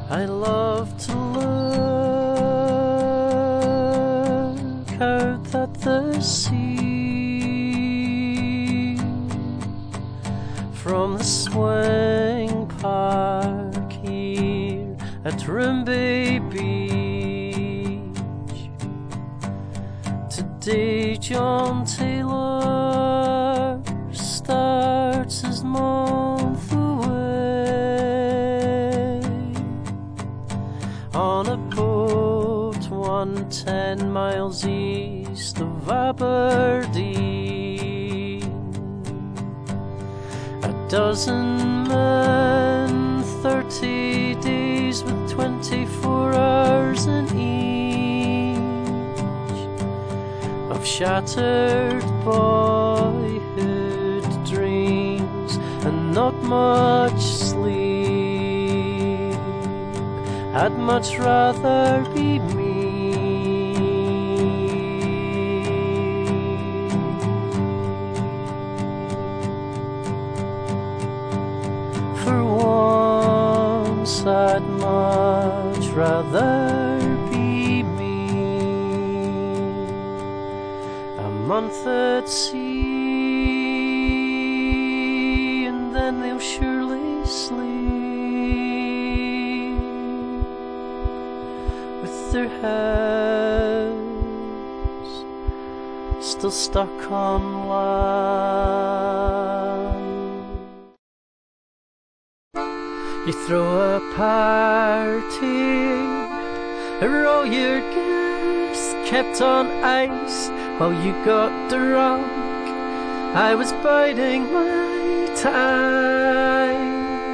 I love to look out at the sea from the swing park here at Rimbey Beach. Today John Taylor starts his month away on a boat 110 miles east of Aberdeen. A dozen men, 30 days with 24 hours in each of shattered boyhood dreams and not much sleep. I'd much rather be me. For once I'd much rather be me. A month at sea, and then they'll surely sleep with their heads still stuck on land. You throw a party, all your guests kept on ice while you got drunk. I was biding my time.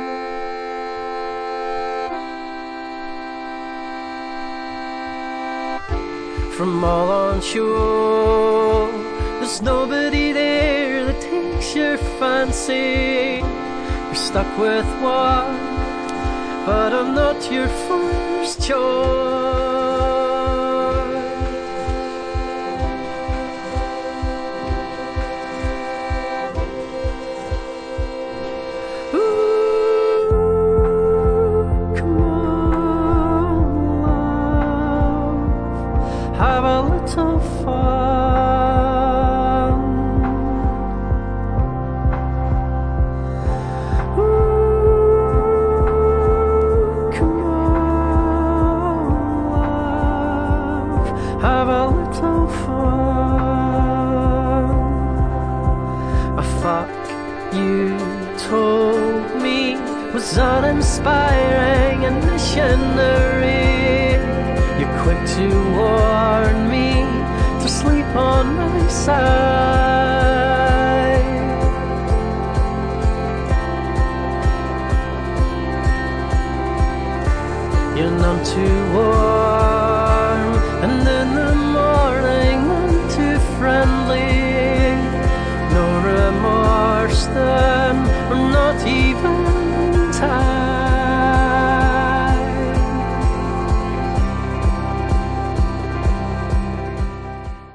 From all on shore, there's nobody there that takes your fancy. You're stuck with one, but I'm not your first choice. Ooh, come on, love, have a little fun. Ooh, come on, love, have a little fun. A fuck you told me was uninspiring and missionary. You're quick to warn me to sleep on my side. You're none too warm, and in the morning none too friendly. No remorse then, or not even time.